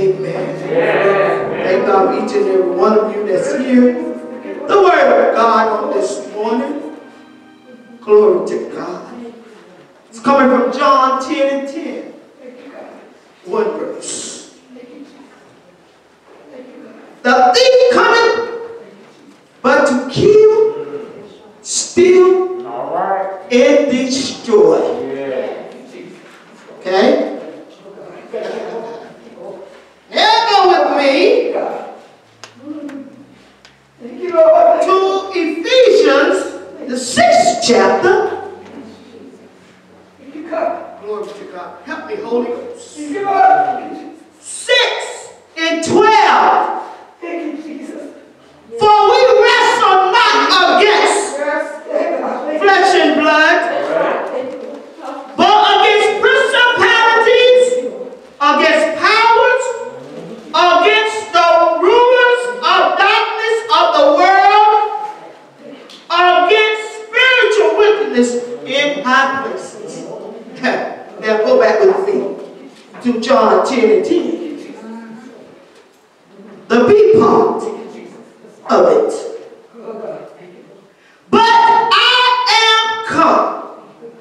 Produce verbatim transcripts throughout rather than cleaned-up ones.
Amen. Amen. Thank God for each and every one of you that's here. The word of God on this morning. Glory to God. It's coming from John ten and ten. One verse. The thief cometh but to kill, steal, all right, and destroy. Yeah. Okay? Now go with me to Ephesians, the sixth chapter. Glory to God. Help me, Holy Ghost. Six and twelve. Thank you, Jesus. For we wrestle not against flesh and blood, but against principalities, against powers, against the rulers of darkness of the world, against spiritual wickedness in high places. Now go back with me to John ten and ten. The B part of it. But I am come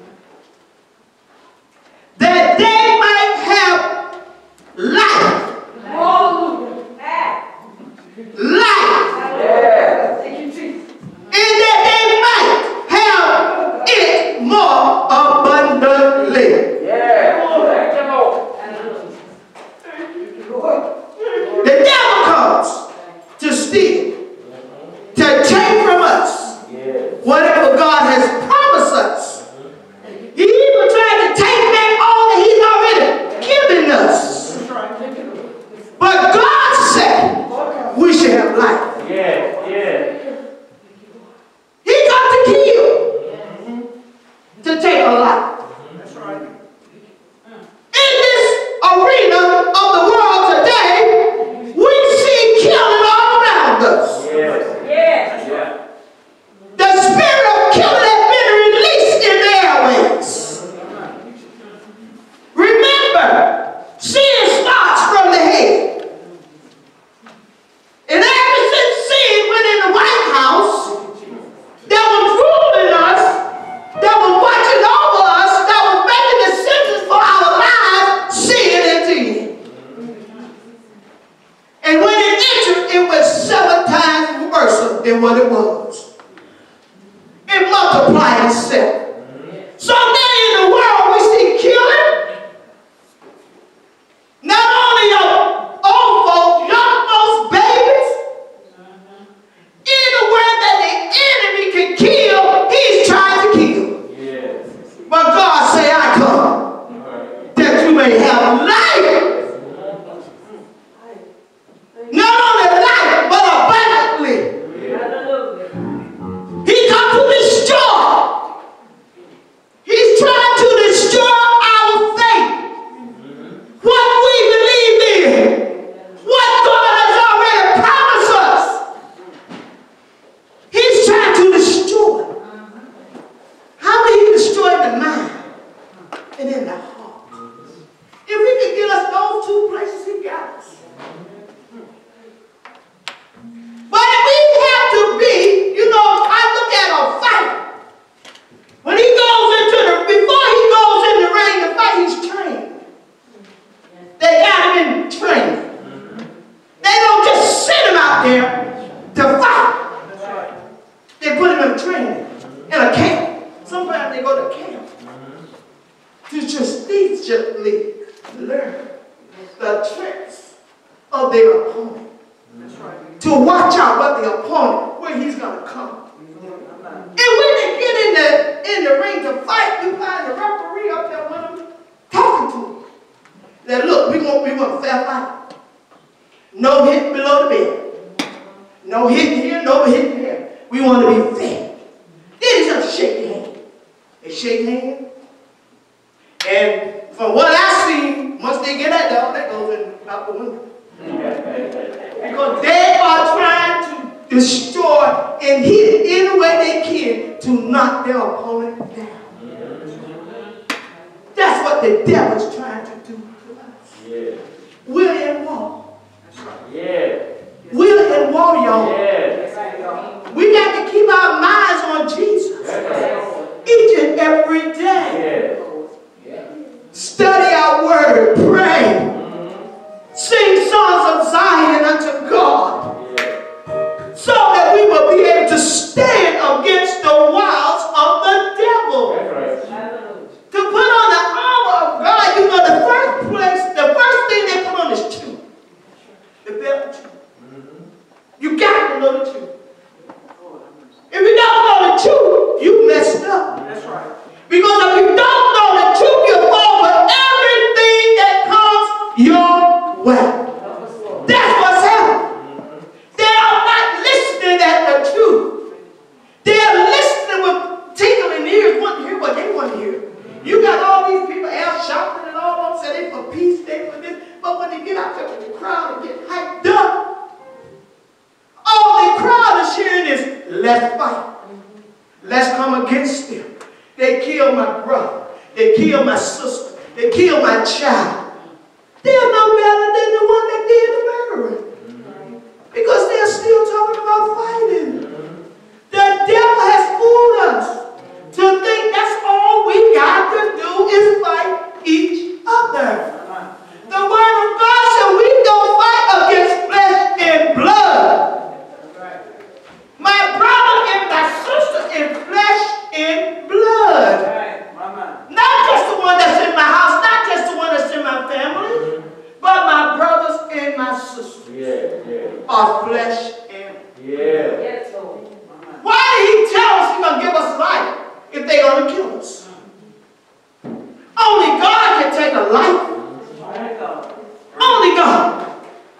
that they might have life. Life. And that they might have it more abundantly. The devil comes to steal, to take from us whatever God has promised us. He even tried to take back all that he's already given us. But God said we should have life. Yeah, yeah. He got to kill, to take a life. That's right. In this arena of the world today, we see killing all around us. Yes. Yes. Yeah. The spirit of killing has been released in the airways. Remember, sin starts from the head. And ever since sin went in the White House, that was ruling us, that was watching over us, that was making decisions for our lives, sin entered. And when it entered, it was seven times worse than what it was. It multiplied itself. So now in the world we see killing. Not only of old folks, young folks, babies. Anywhere that the enemy can kill, he's trying to kill. Yes. But God say, I come that you may have life. Not only life, but abundantly. He come to destroy. He's trying to destroy our faith. What we believe in. What God has already promised us. He's trying to destroy. How will he destroy the mind and in the heart? If he can get us those two places, he got us. But we have to be, you know, I look at a fight. When he goes into the, before he goes in the ring to fight, he's trained. They got him in training. They don't just send him out there to fight. They put him in training, in a camp. Sometimes they go to camp to just strategically learn the tricks of their opponent. That's right. To watch out what the opponent, where he's going to come. And when they get in the in the ring to fight, you find the referee up there with them, talking to them. That look, we want we want a fair fight. No hit below the belt. No hitting here, no hitting here. We want to be fair. Then he just shake hands. They shake hands. And from what I see, once they get that dog, that goes in out the window. Because they are trying to destroy and hit any way they can to knock their opponent down. That's what the devil's trying to do to us. Yeah. We're in war. well. That's what's happening. They are not listening at the truth. They are listening with tingling ears, wanting to hear what they want to hear. You got all these people out shopping and all of them say they for peace, they for this. But when they get out there with the crowd and get hyped up, all the crowd is hearing is, let's fight. Let's come against them. They killed my brother. They killed my sister. They killed my child. They're no better than the one that did the murdering. Because they're still talking about fighting. The devil has fooled us to think that's all we got to do is fight each other. The word of God said we don't fight against flesh and blood. My brother and my sister is flesh and blood. Not just the one that's in my house, not just the one that's in my family, but my brothers and my sisters yeah, yeah. are flesh and blood. Yeah. Why did he tell us he's going to give us life if they're going to kill us? Only God can take a life. Only God.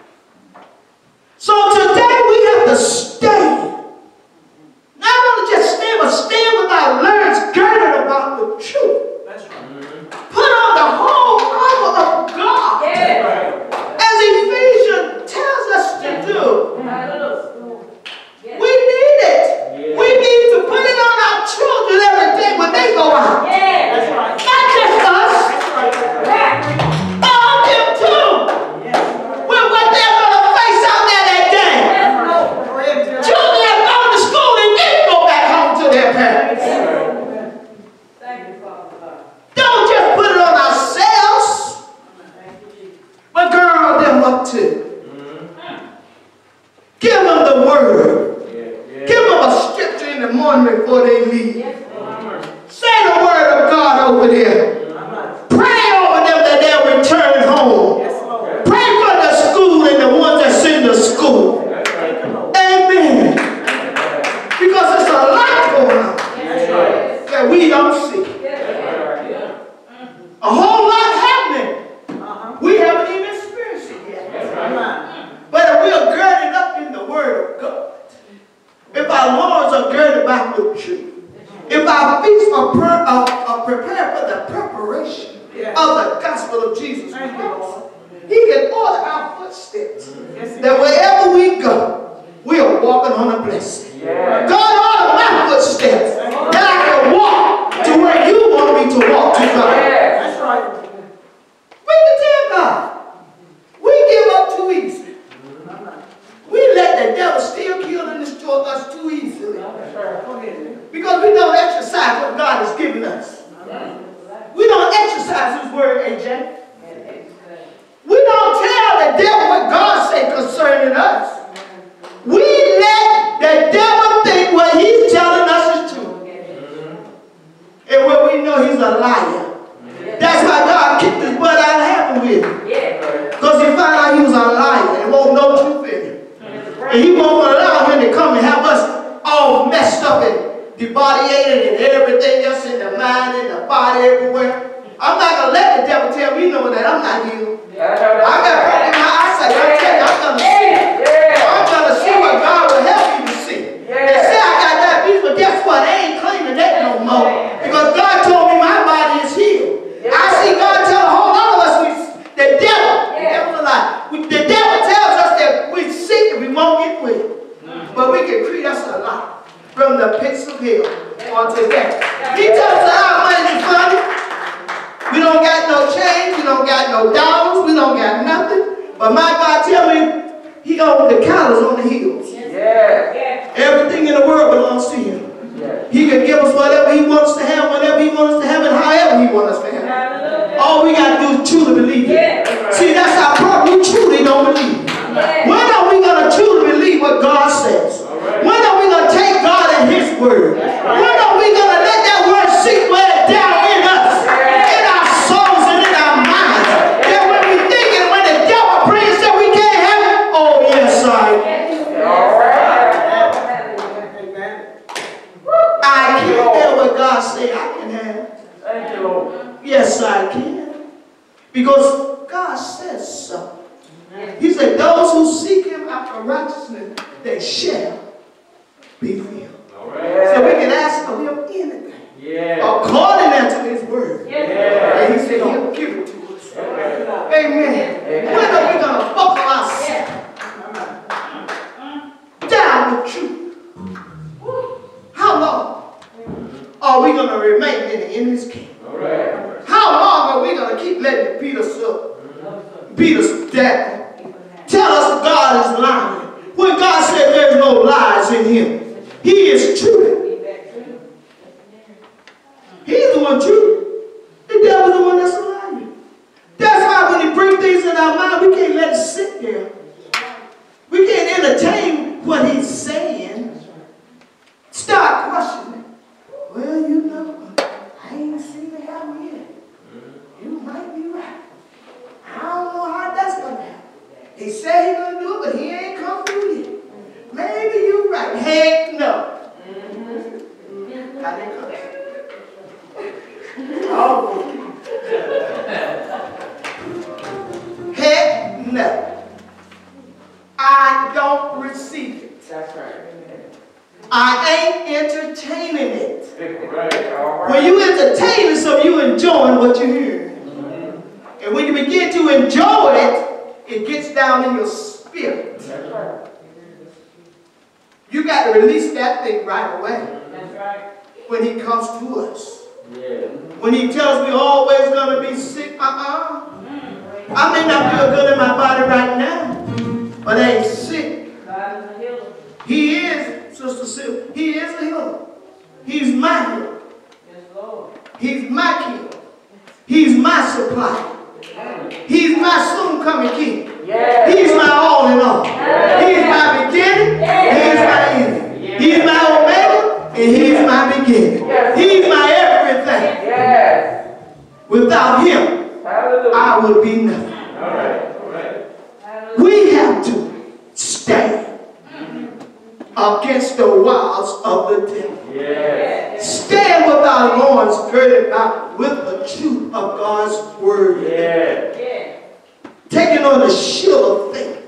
So today we have to stay. Not only just stand, but stand with our loins girded about the truth. That's right. Put on the whole armor of God. Yeah. As Ephesians tells us to do. We need it. We need to put it on our children every day when they go out. Yeah. That's right. Not just us. That's right. All them too. Yeah. With what they're going to face out there that day. Yeah. Children that go to school and then go back home to their parents. Yeah. Thank you, Father. Don't just put it on ourselves, but gird them up too. Mm-hmm. Give them the word. Give them a scripture in the morning before they leave. Yes, say the word of God over there. Pray over them that they'll return home. Yes, pray for the school and the ones that's in the school. Amen. Because it's a lot going on yes, that we don't see. A whole lot happening. Uh-huh. We haven't even experienced it yet. Yes, but if we are girded up in the word of God, if our loins are girded back with truth, if our feet are, per, are, are prepared for the preparation yeah. of the gospel of Jesus Christ, he can order our footsteps. Yes, that wherever we go, we are walking on a blessing. Yeah. God, order my footsteps that I can walk to where you want me to walk to, God. Yeah. That's right. We can tell God. We give up too easy. We let the devil steal, kill, and destroy us too easily. Because we don't exercise what God has given us. We don't exercise his word, A J. We don't tell the devil what God said concerning us. We let the devil think what he's telling us is true. And when we know he's a liar. That's why God kicked his butt out of heaven with him. Because he found out he was a liar and won't know truth in him. And he won't allow him to come and have us all messed up and debauchated and everything else in the mind and the body everywhere. I'm not going to let the devil tell me no that I'm not healed. Yeah, I got problems in my eyesight. I tell you, I'm going to see. Yeah. I'm going to see what God will help you to see. Yeah. They say I got diabetes, but guess what? I ain't claiming that no more. Because God told me my body is healed. Yeah. I see God tell a whole lot of us, we, the devil, yeah. the devil a lie. The devil tells us that we're sick and we won't get well. Mm. But we can create us a lot from the pits of hell onto that. He tells us our money is funny. We don't got no change, we don't got no dollars, we don't got nothing. But my God tell me, he owns the cattle on the hills. Yeah. Everything in the world belongs to him. Yeah. He can give us whatever he wants to have, whatever he wants to have, and however he wants us to have. Yeah. All we got to do is truly believe it. Yeah. See, that's our problem. We truly don't believe it. Yeah. When are we going to truly believe what God says? Right. When are we going to take God at his word? Right. When are we going to let that word sink way down in us? Yeah. God say I can have. Thank you, Lord. Yes, I can. He said, those who seek him after righteousness, they shall be filled. All right. So we can ask of him anything. Yeah. According unto his word. Yeah. And he said he'll give it to us. Yeah. Amen. Amen. When are we going to buckle ourselves down with truth? How long are we going to remain in the enemy's camp? All right. How long are we going to keep letting beat us up, beat us down, tell us God is lying, when God said there's no lies in him? He is true. He's the one true. The devil's the one that's a liar. That's why when he brings things in our mind, we can't let it sit there. We can't entertain what he's saying. Start questioning. Well, you know, I ain't seen it happen yet. You might be right. I don't know how that's going to happen. He said he's going to do it, but he ain't come through yet. Maybe you're right. Heck no. I didn't come. Oh. Heck no. I don't receive it. That's right. I ain't entertaining it. Right. All right. When you entertain it, so you enjoying what you hear. Mm-hmm. And when you begin to enjoy it, it gets down in your spirit. That's right. You got to release that thing right away. That's right. When he comes to us. Yeah. When he tells me always going to be sick, uh-uh. Mm-hmm. I may not feel good in my body right now, but I ain't sick. God is a healer. He is, Sister Sylvia. He is a healer. He's my healer. Yes, Lord. He's my healer. He's my supply. He's my soon coming king. Yeah. He's my all in all. Yeah. He's my beginning. Yeah. He's my ending. Yeah. He's my omega and he's my beginning. Yes. He's my everything. Yes. Without him, hallelujah, I would be nothing. All right. All right. We have to stand against the wiles of the devil. Yes. Stand with our loins girded about with the truth of God's word. Yes. Taking on the shield of faith.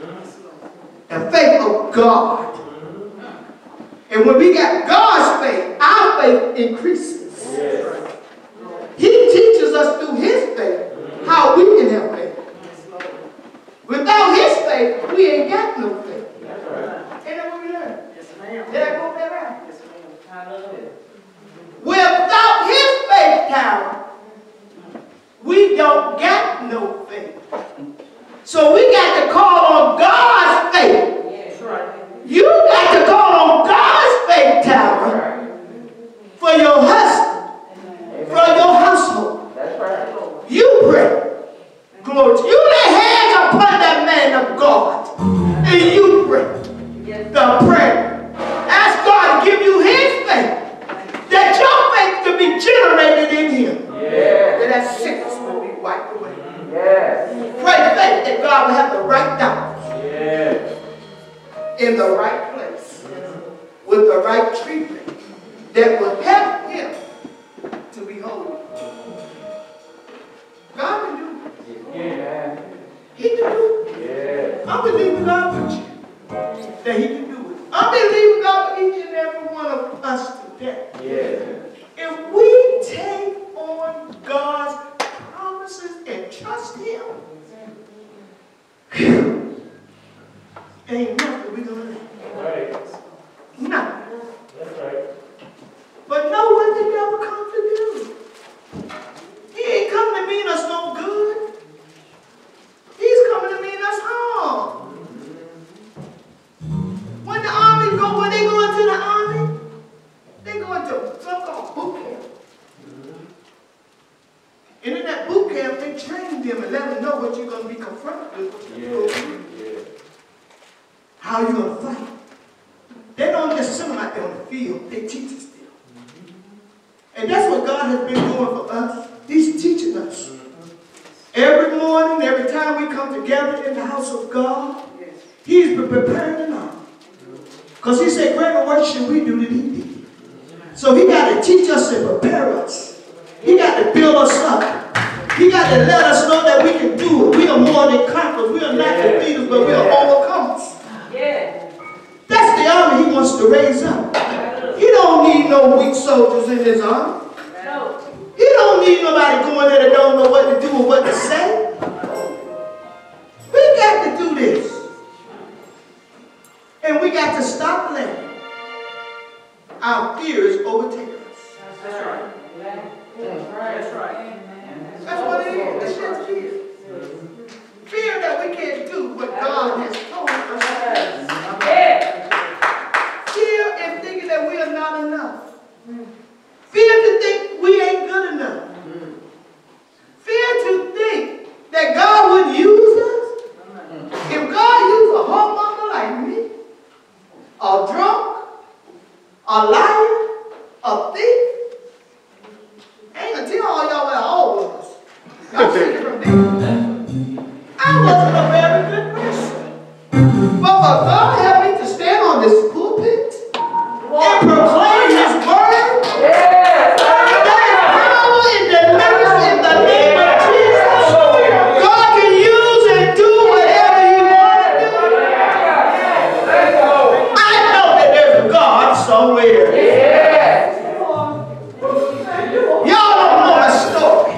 The faith of God. And when we got God's faith, our faith increases. Yes. He teaches us through his faith how we can have faith. Without his faith, we ain't got no faith. That's right. Ain't that what we learned? Yes, ma'am. Did I go that right? Yes, ma'am. Hallelujah. Without his faith tower, we don't got no faith. So we got to call on God's faith. Yes, right. You got to call on God's faith tower for your husband, for your household. That's right. You pray. Glory to you. Lay hands upon that man of God. And you pray the prayer. Ask God to give you his faith. That your faith can be generated in him. Yeah. That that sickness will be wiped away. Yes. Pray faith that God will have the right doctors. Yes. In the right place. With the right treatment. That will help him to be whole. God can do it. Yeah. He can do it. Yeah. I believe in God with you. That he can do it. I believe God with each and every one of us today. Yeah. If we take on God's promises and trust him, ain't nothing we gonna do. Right. Nothing. That's right. But know what the devil comes to do. He ain't coming to mean us no good. He's coming to mean us harm. When the army go, when they go into the army, they go into some called boot camp. And in that boot camp, they train them and let them know what you're going to be confronted with. Yeah. Yeah. How you're going to fight. They don't just send them out there on the field. They teach us them. And that's what God has been doing for us. He's teaching us. Every morning, every time we come together in the house of God, he's been preparing an army. Because he said, greater work should we do than he did. So he got to teach us and prepare us. He got to build us up. He got to let us know that we can do it. We are more than conquerors. We are not to be but we are overcomers. Yeah. That's the army he wants to raise up. He don't need no weak soldiers in his army. No. He don't need nobody going there that don't know what to do or what to say. We got to do this. And we got to stop letting our fears overtake us. That's right. That's right. That's right. That's what it is. It's just fear. Fear that we can't do what God has told us. Fear in thinking that we are not enough. Fear to think we ain't good enough. Fear to think that God wouldn't use us. If God used a whoremonger like me, a drunk, a liar, a thief, I ain't gonna tell all y'all what I all was. Y'all see it from there. I wasn't a very good person. But for God help me to stand on this pulpit and proclaim his word, there is power in the members in the name of Jesus. God can use and do whatever he wants to do. I know that there's a God somewhere. Y'all don't know my story.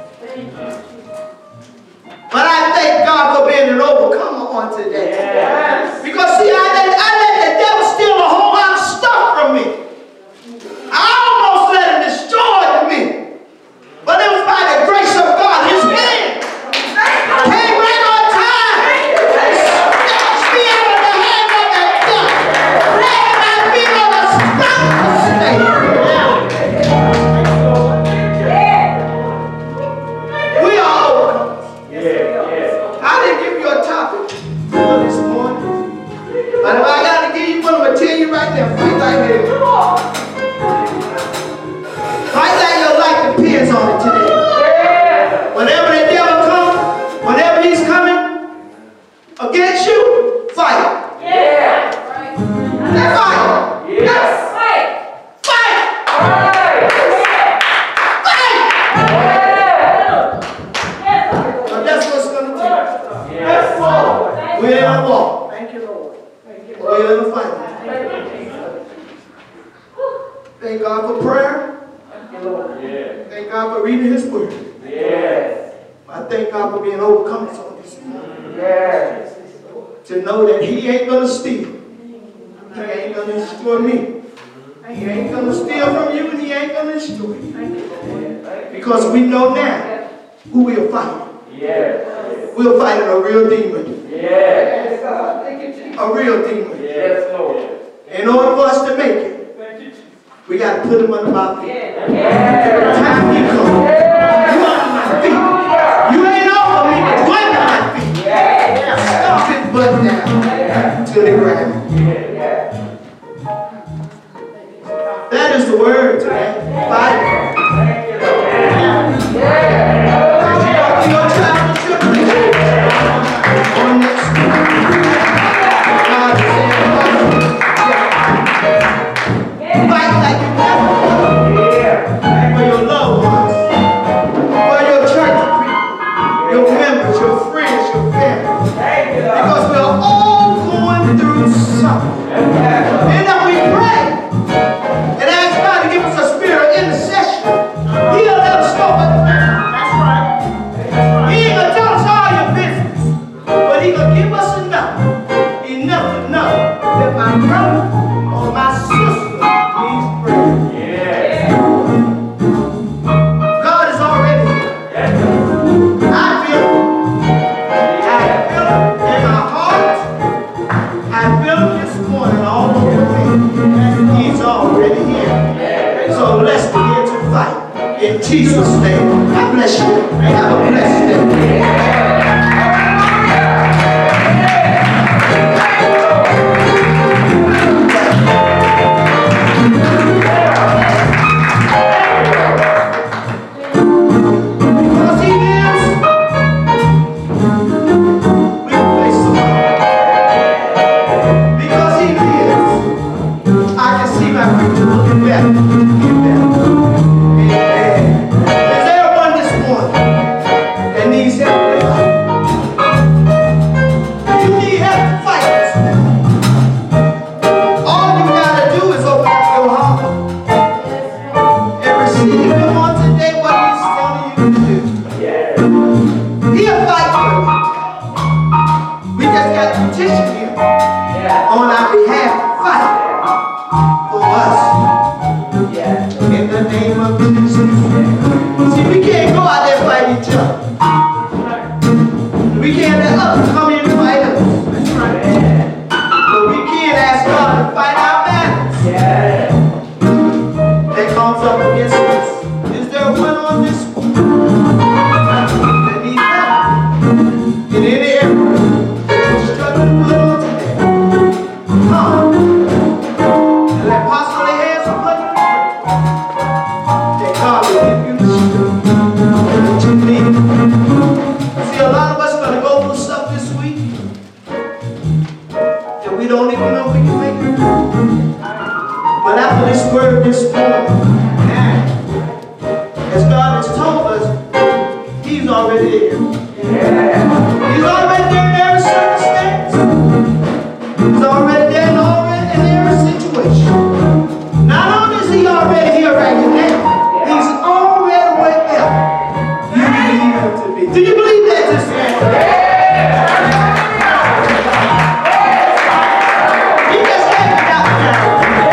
But I thank God for being an overcomer on today. Because see, I let, I let the devil steal a whole lot of stuff from me. I almost let him destroy me. But it was by the grace of God, his hand came right on time. Snatched me out of the hand of that devil. Planted my feet on a spot snake. We are overcomers. I didn't give you a topic for this morning. But if I got to give you one, I'm going to tell you right now, fight like hell. Fight like your life depends on it today. Whenever the devil comes, whenever he's coming against you, fight. Yeah. That's fight. Yes. Fight. Fight. Fight. So that's what's going to take. Yes, Lord. We're in a war. Thank you, Lord. We're in a fight. Thank God for prayer. Yeah. Thank God for reading his word. Yes. I thank God for being overcomers on this morning. Yes. To know that he ain't going to steal. He ain't going to destroy me. He ain't going to steal from you and he ain't going to destroy you. Because we know now who we're fighting. Yes. We're fighting a real demon. Yes. A real demon. Yes, Lord. In order for us to make it, we got to put him under our feet. Yes. Time he comes. You under my feet. You ain't over me, but you under my feet. Stomp his butt down to the ground. That is the word today. Bible. Your child is tribulation. On next week. God is saying, fight like you never. For your loved ones. For your church people. Your members, your friends, your family. Because we are all going through something. And that we pray and ask God to give us a spirit of intercession. He'll let us know what to do. That's right. He ain't gonna tell us all your business, but he gonna give us enough, enough to know that my brother or my sister needs prayer. Yes. God is already here. I feel it. I feel it in my heart. I feel it this morning all over me. He's already here. So let's begin to fight. In Jesus' name. I bless you. Have a blessed day. Because he lives, we can face tomorrow. Because he lives, I can see my future looking better. Looking better. Amen. Is there has got to petition him Yeah. on our behalf to fight for us. Yeah. In the name of Jesus. See, we can't go out there and fight each other. We can't let others come in and fight us. That's right. Yeah. But we can ask God to fight our battles Yeah. that comes up against us. Is there one on this one that needs help in any area that you're struggling with on today? Come and let Apostle lay hands upon you. That God will give you the strength that you need. See, a lot of us are going to go through stuff this week that we don't even know we can make it through. But after this word this morning, as God has told us, He's already there. He's already there in every circumstance. He's already there in, already in every situation. Not only is He already here right now, He's already wherever you need Him to be. Do you believe that this morning? He just had it out now.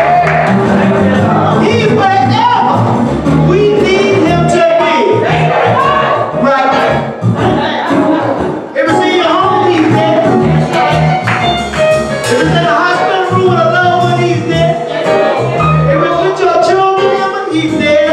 He's wherever we need Him to be. Right now. Ever see your home? He's there. If it's in a hospital room with a loved one, He's there. If it's with your children, He's there.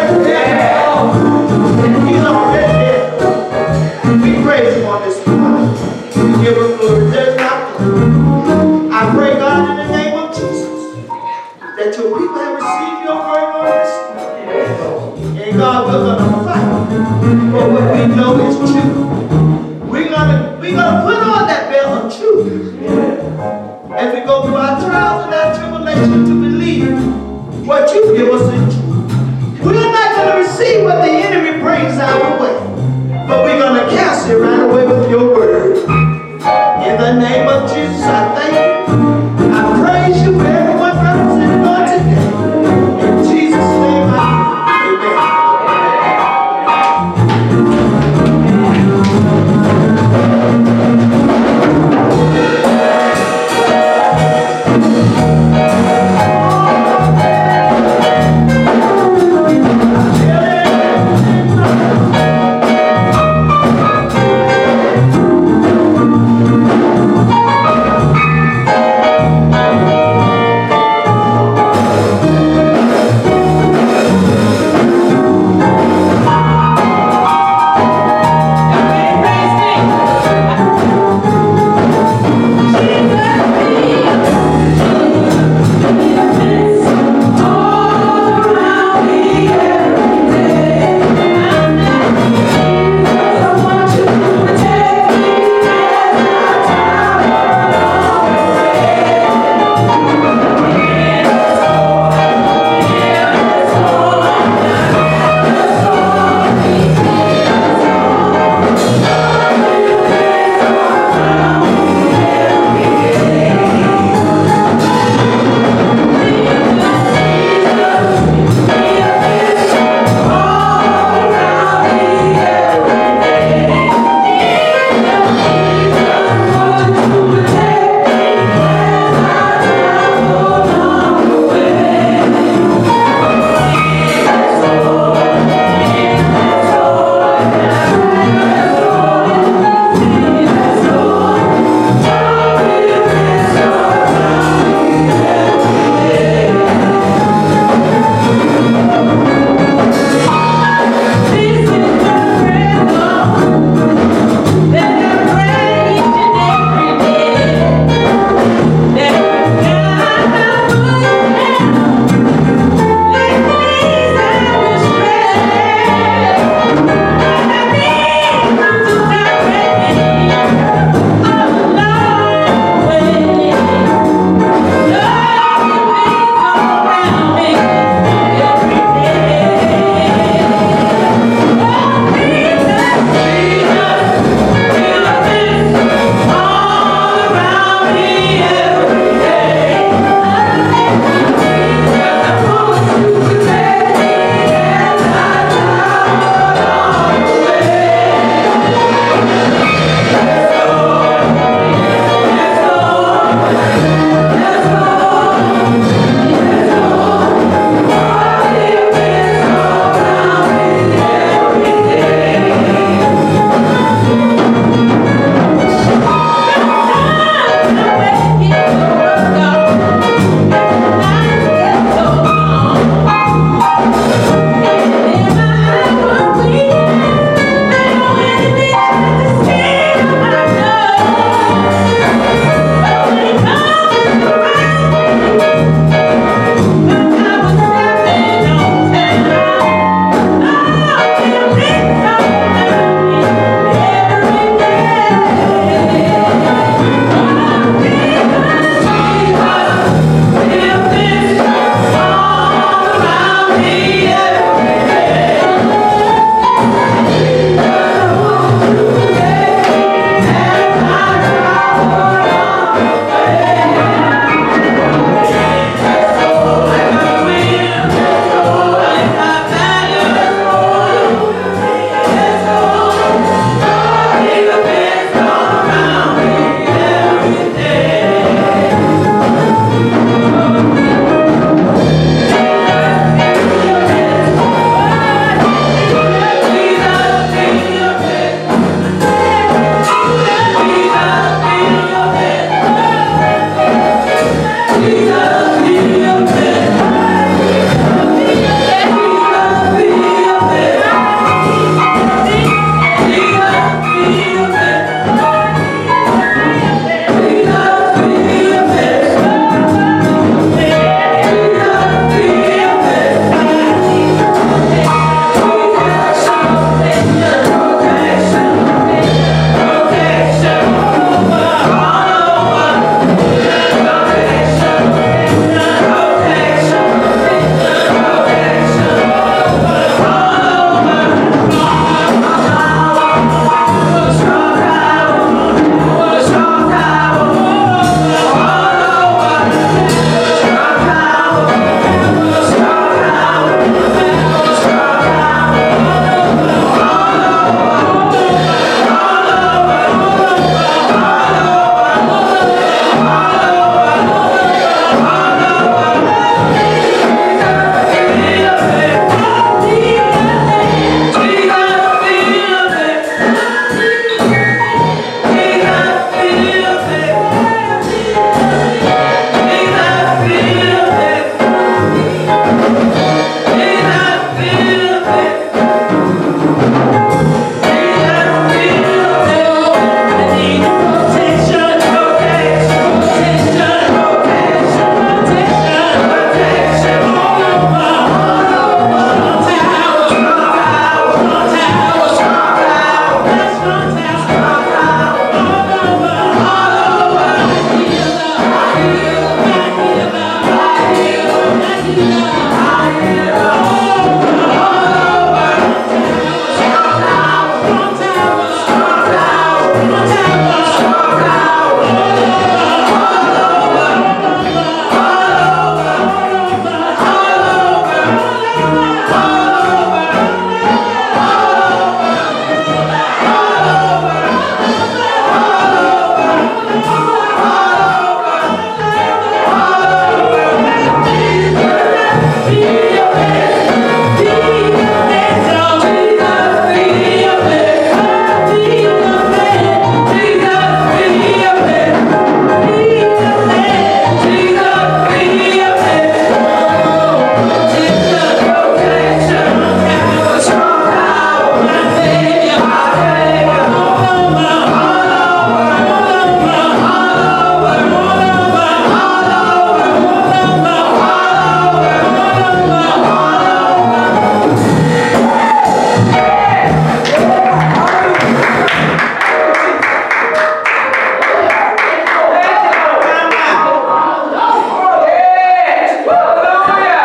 He's already there. We praise Him on this morning. We give Him glory. There's nothing. I pray, God, in the name of Jesus, that your people have received your word on this morning. And God, we're going to fight for what we know is true. We're going to we're gonna put on that belt of truth as we go through our trials and our tribulation to believe what you give us is true. We're not going to receive what the enemy brings our way, but we're going to cancel it right away with your word. In the name of Jesus, I thank you. I praise you.